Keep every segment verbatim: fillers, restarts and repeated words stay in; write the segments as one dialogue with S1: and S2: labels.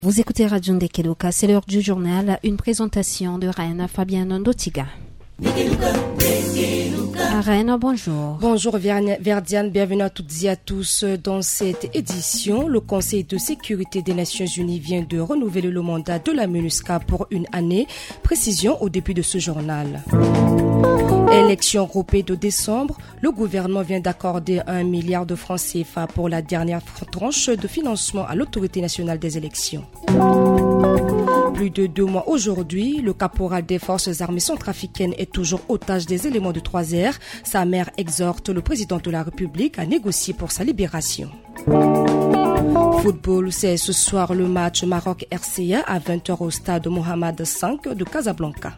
S1: Vous écoutez Radio Ndekeluka, c'est l'heure du journal, une présentation de Reine Fabienne Ndotiga. Reine, bonjour.
S2: Bonjour Verdiane, bienvenue à toutes et à tous. Dans cette édition, le Conseil de sécurité des Nations Unies vient de renouveler le mandat de la MINUSCA pour une année. Précision au début de ce journal. Élection groupée de décembre, le gouvernement vient d'accorder un milliard de francs C F A pour la dernière tranche de financement à l'autorité nationale des élections. Plus de deux mois aujourd'hui, le caporal des forces armées centrafricaines est toujours otage des éléments de trois R. Sa mère exhorte le président de la République à négocier pour sa libération. Football, c'est ce soir le match Maroc-R C A à vingt heures au stade Mohamed cinq de Casablanca.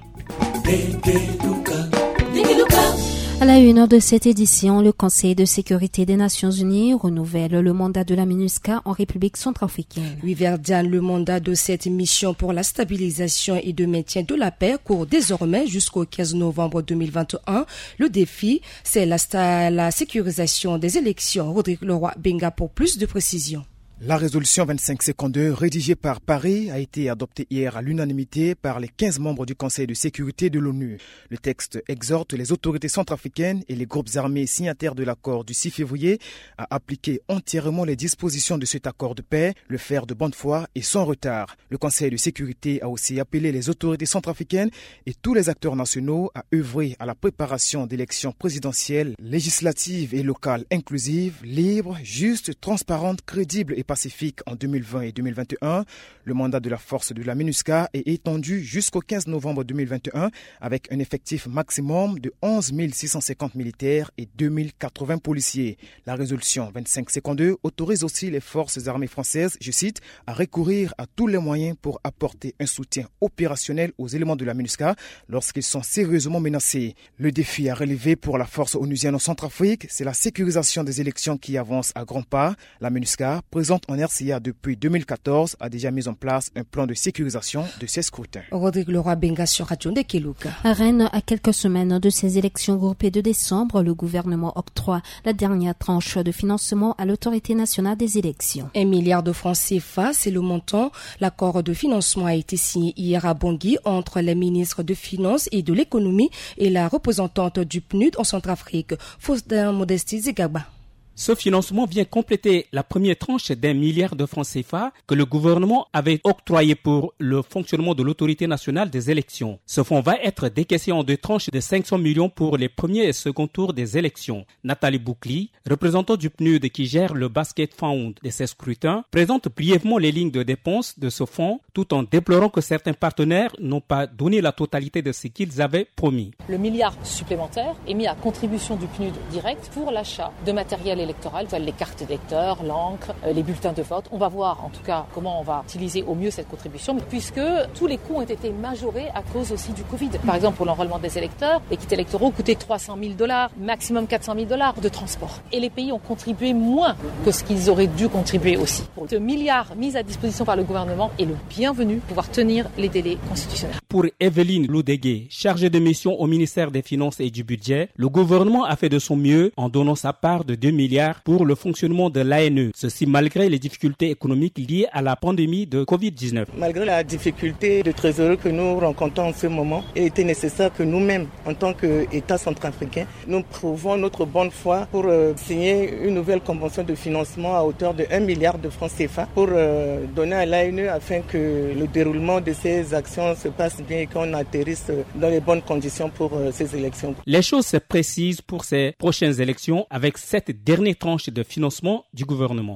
S1: À la une de cette édition, le Conseil de sécurité des Nations Unies renouvelle le mandat de la MINUSCA en République centrafricaine.
S2: Oui, Verdiane, le mandat de cette mission pour la stabilisation et de maintien de la paix court désormais jusqu'au quinze novembre deux mille vingt et un. Le défi, c'est la, la sécurisation des élections. Rodrigue Leroy Benga pour plus de précisions.
S3: La résolution vingt-cinq cinquante-deux, rédigée par Paris, a été adoptée hier à l'unanimité par les quinze membres du Conseil de sécurité de l'ONU. Le texte exhorte les autorités centrafricaines et les groupes armés signataires de l'accord du six février à appliquer entièrement les dispositions de cet accord de paix, le faire de bonne foi et sans retard. Le Conseil de sécurité a aussi appelé les autorités centrafricaines et tous les acteurs nationaux à œuvrer à la préparation d'élections présidentielles, législatives et locales inclusives, libres, justes, transparentes, crédibles et pacifique en deux mille vingt et deux mille vingt et un. Le mandat de la force de la MINUSCA est étendu jusqu'au quinze novembre deux mille vingt et un avec un effectif maximum de onze mille six cent cinquante militaires et deux mille quatre-vingts policiers. La résolution vingt-cinq cinquante-deux autorise aussi les forces armées françaises, je cite, à recourir à tous les moyens pour apporter un soutien opérationnel aux éléments de la MINUSCA lorsqu'ils sont sérieusement menacés. Le défi à relever pour la force onusienne en Centrafrique, c'est la sécurisation des élections qui avance à grands pas. La MINUSCA, présente en R C A depuis deux mille quatorze, a déjà mis en place un plan de sécurisation de ces scrutins.
S2: Rodrigue Leroy Benga sur Radio Ndekeluka.
S1: À Rennes, à quelques semaines de ces élections groupées de décembre, le gouvernement octroie la dernière tranche de financement à l'autorité nationale des élections.
S2: Un milliard de francs C F A, c'est le montant. L'accord de financement a été signé hier à Bangui entre les ministres de Finances et de l'Économie et la représentante du P N U D en Centrafrique, Faustin Modesti Zigaba.
S4: Ce financement vient compléter la première tranche d'un milliard de francs C F A que le gouvernement avait octroyé pour le fonctionnement de l'autorité nationale des élections. Ce fonds va être décaissé en deux tranches de cinq cents millions pour les premiers et second tours des élections. Nathalie Boukli, représentante du P N U D qui gère le basket fund de ces scrutins, présente brièvement les lignes de dépenses de ce fonds tout en déplorant que certains partenaires n'ont pas donné la totalité de ce qu'ils avaient promis.
S5: Le milliard supplémentaire est mis à contribution du P N U D direct pour l'achat de matériel électoral, les cartes d'électeurs, l'encre, les bulletins de vote. On va voir en tout cas comment on va utiliser au mieux cette contribution puisque tous les coûts ont été majorés à cause aussi du Covid. Par exemple, pour l'enrôlement des électeurs, les kits électoraux coûtaient trois cent mille dollars, maximum quatre cent mille dollars de transport. Et les pays ont contribué moins que ce qu'ils auraient dû contribuer aussi. Ce milliard mis à disposition par le gouvernement est le bienvenu pour pouvoir tenir les délais constitutionnels.
S4: Pour Evelyne Loudégué, chargée de mission au ministère des Finances et du Budget, le gouvernement a fait de son mieux en donnant sa part de deux milliards pour le fonctionnement de l'A N E. Ceci malgré les difficultés économiques liées à la pandémie de covid dix-neuf.
S6: Malgré la difficulté de trésorerie que nous rencontrons en ce moment, il était nécessaire que nous-mêmes, en tant qu'État centrafricain, nous prouvons notre bonne foi pour euh, signer une nouvelle convention de financement à hauteur de un milliard de francs C F A pour euh, donner à l'A N E afin que le déroulement de ces actions se passe bien et qu'on atterrisse dans les bonnes conditions pour euh, ces élections.
S4: Les choses se précisent pour ces prochaines élections avec cette dernière tranche de financement du gouvernement.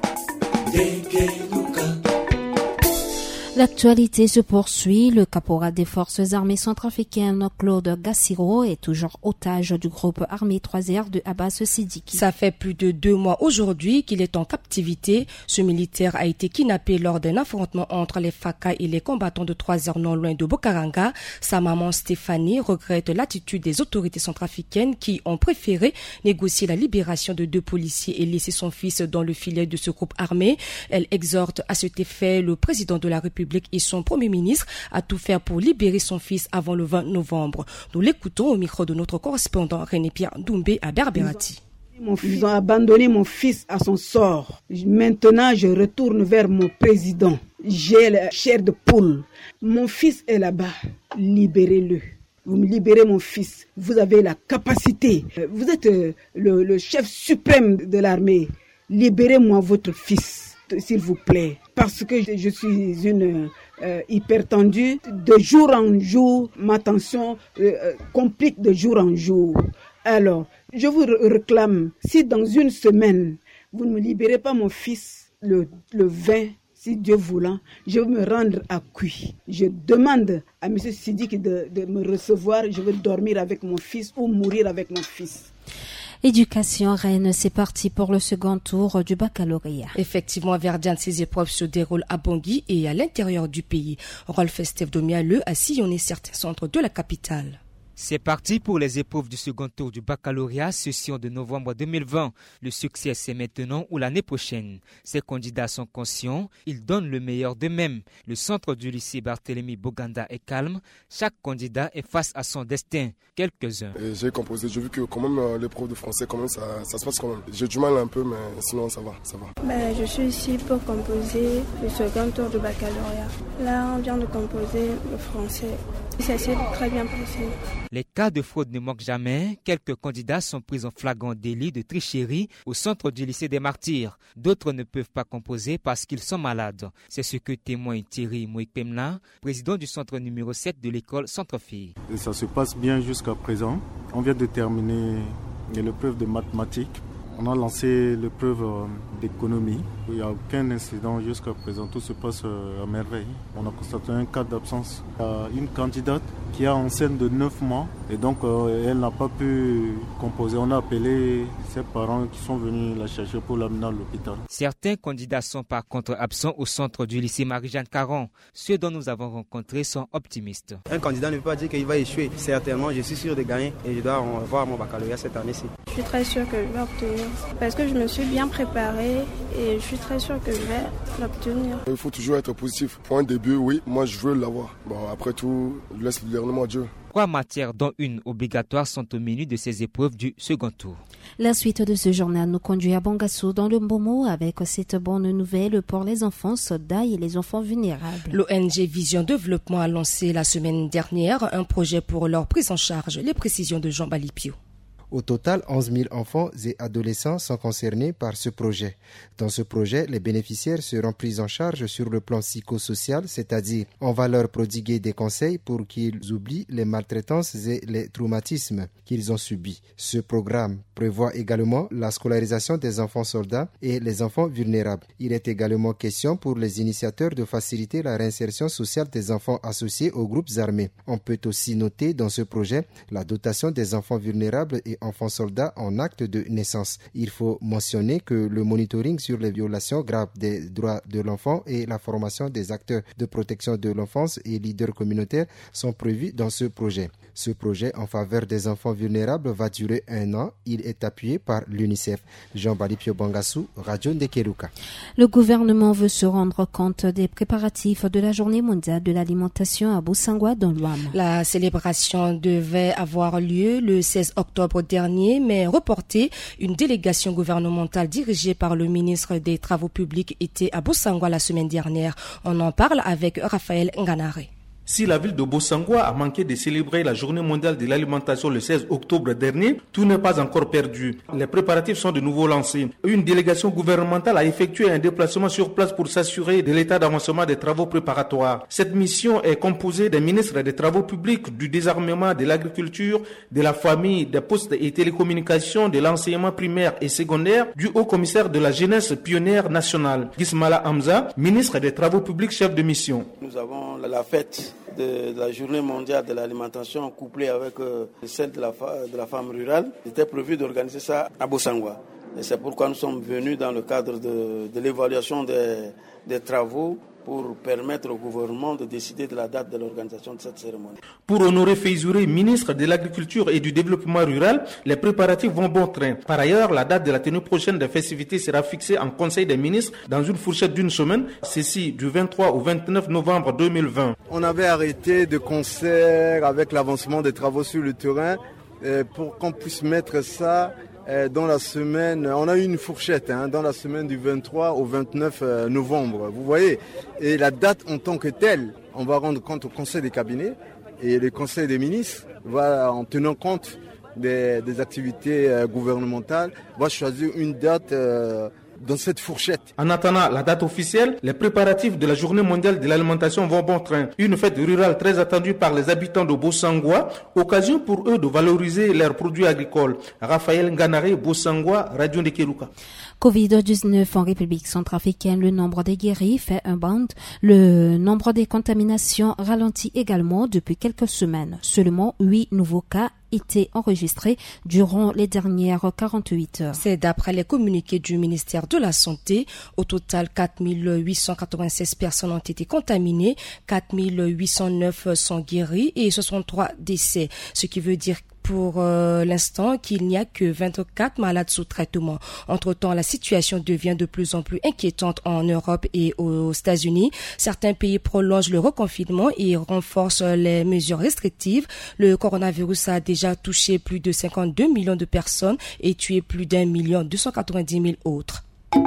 S1: L'actualité se poursuit. Le caporal des forces armées centrafricaines, Claude Gassiro, est toujours otage du groupe armé trois R de Abbas Sidiki.
S2: Ça fait plus de deux mois aujourd'hui qu'il est en captivité. Ce militaire a été kidnappé lors d'un affrontement entre les F A C A et les combattants de trois R non loin de Bokaranga. Sa maman Stéphanie regrette l'attitude des autorités centrafricaines qui ont préféré négocier la libération de deux policiers et laisser son fils dans le filet de ce groupe armé. Elle exhorte à cet effet le président de la République et son premier ministre à tout faire pour libérer son fils avant le vingt novembre. Nous l'écoutons au micro de notre correspondant René Pierre Doumbé à Berbérati.
S7: Ils ont abandonné mon fils à son sort. Maintenant, je retourne vers mon président. J'ai la chair de poule. Mon fils est là-bas. Libérez-le. Vous me libérez mon fils. Vous avez la capacité. Vous êtes le, le chef suprême de l'armée. Libérez-moi votre fils, s'il vous plaît. Parce que je, je suis une euh, hyper tendue. De jour en jour, ma tension euh, complique de jour en jour. Alors, je vous réclame, si dans une semaine, vous ne me libérez pas mon fils, le, le vingt, si Dieu voulant, je vais me rendre à Cuy. Je demande à M. Sidiki de, de me recevoir, je vais dormir avec mon fils ou mourir avec mon fils.
S1: Éducation Rennes, c'est parti pour le second tour du baccalauréat.
S2: Effectivement, Verdiane, ces épreuves se déroulent à Bangui et à l'intérieur du pays. Rolf Steve Domialeux a sillonné certains centres de la capitale.
S8: C'est parti pour les épreuves du second tour du baccalauréat, session de novembre deux mille vingt. Le succès, c'est maintenant ou l'année prochaine. Ces candidats sont conscients, ils donnent le meilleur d'eux-mêmes. Le centre du lycée Barthélemy Boganda est calme. Chaque candidat est face à son destin. Quelques-uns.
S9: Et j'ai composé, j'ai vu que quand même l'épreuve de français, quand même, ça, ça se passe quand même. J'ai du mal un peu, mais sinon ça va, ça va.
S10: Ben, je suis ici pour composer le second tour du baccalauréat. Là, on vient de composer le français. Ça s'est très bien passé.
S8: Les cas de fraude ne manquent jamais. Quelques candidats sont pris en flagrant délit de tricherie au centre du lycée des Martyrs. D'autres ne peuvent pas composer parce qu'ils sont malades. C'est ce que témoigne Thierry Moïkpemla, président du centre numéro sept de l'école Centre-Fille.
S11: Et ça se passe bien jusqu'à présent. On vient de terminer l'épreuve de mathématiques. On a lancé l'épreuve d'économie. Il n'y a aucun incident jusqu'à présent. Tout se passe à merveille. On a constaté un cas d'absence. Il y a une candidate qui est enceinte de neuf mois et donc elle n'a pas pu composer. On a appelé ses parents qui sont venus la chercher pour l'amener à l'hôpital.
S8: Certains candidats sont par contre absents au centre du lycée Marie-Jeanne Caron. Ceux dont nous avons rencontrés sont optimistes.
S12: Un candidat ne peut pas dire qu'il va échouer. Certainement, je suis sûr de gagner et je dois avoir mon baccalauréat cette année-ci.
S10: Je suis très sûr que je vais obtenir parce que je me suis bien préparée et je suis très sûr que je vais l'obtenir.
S9: Il faut toujours être positif. Pour un début, oui, moi je veux l'avoir. Bon, après tout, je laisse le gouvernement à Dieu.
S8: Trois matières, dont une obligatoire, sont au menu de ces épreuves du second tour.
S1: La suite de ce journal nous conduit à Bangassou, dans le Mbomo, avec cette bonne nouvelle pour les enfants soldats et les enfants vulnérables.
S2: L'O N G Vision Développement a lancé la semaine dernière un projet pour leur prise en charge. Les précisions de Jean Balipio.
S13: Au total, onze mille enfants et adolescents sont concernés par ce projet. Dans ce projet, les bénéficiaires seront pris en charge sur le plan psychosocial, c'est-à-dire on va leur prodiguer des conseils pour qu'ils oublient les maltraitances et les traumatismes qu'ils ont subis. Ce programme prévoit également la scolarisation des enfants soldats et les enfants vulnérables. Il est également question pour les initiateurs de faciliter la réinsertion sociale des enfants associés aux groupes armés. On peut aussi noter dans ce projet la dotation des enfants vulnérables et enfants soldats en acte de naissance. Il faut mentionner que le monitoring sur les violations graves des droits de l'enfant et la formation des acteurs de protection de l'enfance et leaders communautaires sont prévus dans ce projet. Ce projet en faveur des enfants vulnérables va durer un an. Il est appuyé par l'UNICEF. Jean Balipio Bangassou, Radio Ndekeruka.
S1: Le gouvernement veut se rendre compte des préparatifs de la journée mondiale de l'alimentation à Bosangwa dans l'Ouam.
S2: La célébration devait avoir lieu le seize octobre dernier, mais reportée. Une délégation gouvernementale dirigée par le ministre des Travaux publics était à Bosangwa la semaine dernière. On en parle avec Raphaël Nganare.
S14: Si la ville de Bosangwa a manqué de célébrer la journée mondiale de l'alimentation le seize octobre dernier, tout n'est pas encore perdu. Les préparatifs sont de nouveau lancés. Une délégation gouvernementale a effectué un déplacement sur place pour s'assurer de l'état d'avancement des travaux préparatoires. Cette mission est composée des ministres des Travaux publics, du désarmement, de l'agriculture, de la famille, des postes et télécommunications, de l'enseignement primaire et secondaire, du haut-commissaire de la jeunesse pionnière nationale, Gismala Hamza, ministre des Travaux publics, chef de mission.
S15: Nous avons la fête de la journée mondiale de l'alimentation couplée avec euh, celle de la, de la femme rurale. Il était prévu d'organiser ça à Bosangwa. Et c'est pourquoi nous sommes venus dans le cadre de, de l'évaluation des, des travaux pour permettre au gouvernement de décider de la date de l'organisation de cette cérémonie.
S14: Pour honorer Feizouré, ministre de l'Agriculture et du Développement rural, les préparatifs vont bon train. Par ailleurs, la date de la tenue prochaine des festivités sera fixée en Conseil des ministres dans une fourchette d'une semaine, ceci du vingt-trois au vingt-neuf novembre deux mille vingt.
S16: On avait arrêté de concert avec l'avancement des travaux sur le terrain pour qu'on puisse mettre ça dans la semaine, on a eu une fourchette hein, dans la semaine du vingt-trois au vingt-neuf novembre, vous voyez. Et la date en tant que telle, on va rendre compte au Conseil des cabinets et le Conseil des ministres va, en tenant compte des, des activités gouvernementales, va choisir une date euh, dans cette fourchette.
S14: En attendant la date officielle, les préparatifs de la Journée mondiale de l'alimentation vont bon train. Une fête rurale très attendue par les habitants de Bosangwa, occasion pour eux de valoriser leurs produits agricoles. Raphaël Nganare, Bosangwa, Radio Ndekeluka.
S1: covid dix-neuf en République centrafricaine, le nombre des guéris fait un bond. Le nombre des contaminations ralentit également depuis quelques semaines. Seulement huit nouveaux cas étaient enregistrés durant les dernières quarante-huit heures.
S2: C'est d'après les communiqués du ministère de la Santé. Au total, quatre mille huit cent quatre-vingt-seize personnes ont été contaminées, quatre mille huit cent neuf sont guéries et soixante-trois décès, ce qui veut dire pour euh, l'instant qu'il n'y a que vingt-quatre malades sous traitement. Entre-temps, la situation devient de plus en plus inquiétante en Europe et aux États-Unis. Certains pays prolongent le reconfinement et renforcent les mesures restrictives. Le coronavirus a déjà touché plus de cinquante-deux millions de personnes et tué plus d'un million deux cent quatre-vingt-dix mille autres.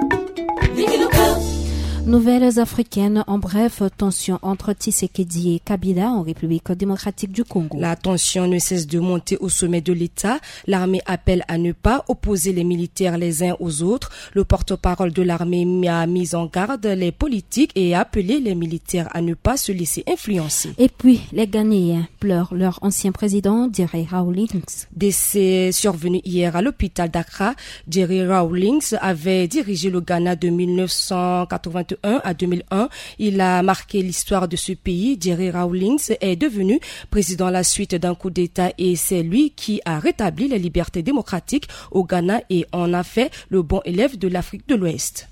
S1: Nouvelles africaines, en bref, tension entre Tshisekedi et Kabila en République démocratique du Congo.
S2: La tension ne cesse de monter au sommet de l'État. L'armée appelle à ne pas opposer les militaires les uns aux autres. Le porte-parole de l'armée a mis en garde les politiques et a appelé les militaires à ne pas se laisser influencer.
S1: Et puis, les Ghanéens pleurent leur ancien président, Jerry Rawlings.
S2: Décès survenu hier à l'hôpital d'Accra, Jerry Rawlings avait dirigé le Ghana de mille neuf cent quatre-vingt-un à deux mille un. Il a marqué l'histoire de ce pays. Jerry Rawlings est devenu président à la suite d'un coup d'État et c'est lui qui a rétabli les libertés démocratiques au Ghana et en a fait le bon élève de l'Afrique de l'Ouest.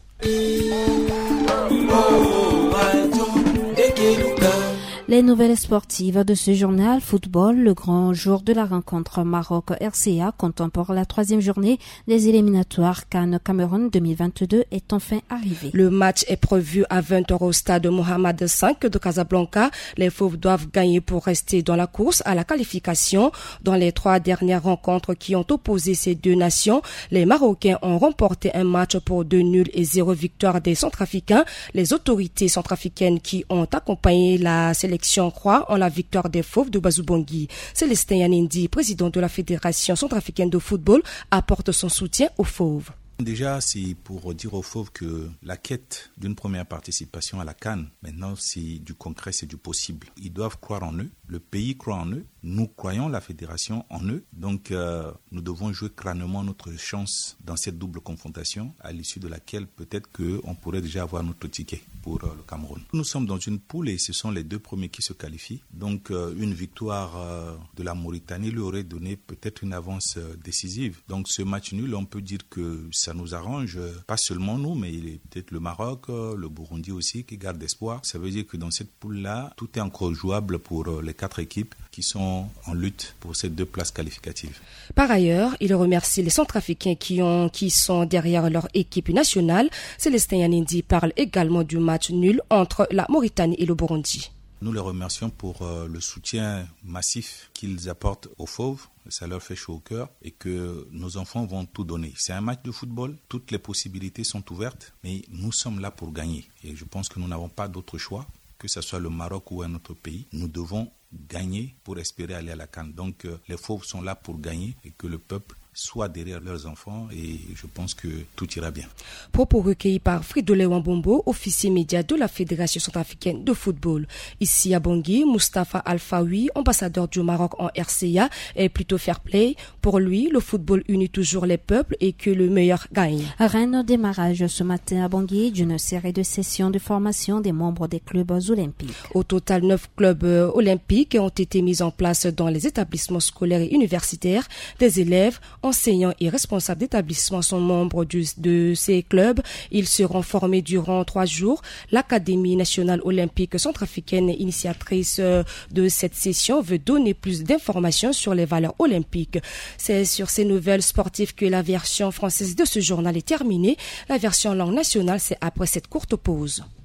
S1: Les nouvelles sportives de ce journal, football, le grand jour de la rencontre Maroc-R C A comptant pour la troisième journée des éliminatoires CAN Cameroun deux mille vingt-deux est enfin arrivé.
S2: Le match est prévu à vingt heures au stade Mohamed cinq de Casablanca. Les Fauves doivent gagner pour rester dans la course à la qualification. Dans les trois dernières rencontres qui ont opposé ces deux nations, les Marocains ont remporté un match pour deux nuls et zéro victoire des Centrafricains. Les autorités centrafricaines qui ont accompagné la sélection croient en la victoire des Fauves de Bazou-Bangui. Célestin Yanindi, président de la Fédération centrafricaine de football, apporte son soutien aux Fauves.
S17: Déjà, c'est pour dire aux Fauves que la quête d'une première participation à la CAN, maintenant, c'est du concret, c'est du possible. Ils doivent croire en eux, le pays croit en eux, nous croyons la fédération en eux. Donc, euh, nous devons jouer crânement notre chance dans cette double confrontation, à l'issue de laquelle peut-être qu'on pourrait déjà avoir notre ticket pour euh, le Cameroun. Nous sommes dans une poule et ce sont les deux premiers qui se qualifient. Donc, euh, une victoire euh, de la Mauritanie lui aurait donné peut-être une avance euh, décisive. Donc, ce match nul, on peut dire que ça nous arrange, euh, pas seulement nous, mais il est peut-être le Maroc, euh, le Burundi aussi qui garde espoir. Ça veut dire que dans cette poule-là, tout est encore jouable pour euh, les quatre équipes qui sont en lutte pour ces deux places qualificatives.
S2: Par ailleurs, il remercie les Centrafricains qui, ont, qui sont derrière leur équipe nationale. Célestin Yanindi parle également du match nul entre la Mauritanie et le Burundi.
S17: Nous les remercions pour euh, le soutien massif qu'ils apportent aux Fauves. Ça leur fait chaud au cœur et que nos enfants vont tout donner. C'est un match de football, toutes les possibilités sont ouvertes, mais nous sommes là pour gagner. Et je pense que nous n'avons pas d'autre choix, que ce soit le Maroc ou un autre pays. Nous devons gagner pour espérer aller à la CAN. Donc euh, les Fauves sont là pour gagner et que le peuple soit derrière leurs enfants et je pense que tout ira bien.
S2: Propos recueillis par Fridolin Wambombo, officier média de la Fédération centrafricaine de football. Ici à Bangui, Mustafa Alfaoui, ambassadeur du Maroc en R C A, est plutôt fair play. Pour lui, le football unit toujours les peuples et que le meilleur gagne.
S1: Rennes démarrage ce matin à Bangui d'une série de sessions de formation des membres des clubs olympiques.
S2: Au total, neuf clubs olympiques ont été mis en place dans les établissements scolaires et universitaires. Des élèves, enseignants et responsables d'établissements sont membres du, de ces clubs. Ils seront formés durant trois jours. L'Académie nationale olympique centrafricaine, initiatrice de cette session, veut donner plus d'informations sur les valeurs olympiques. C'est sur ces nouvelles sportives que la version française de ce journal est terminée. La version langue nationale, c'est après cette courte pause.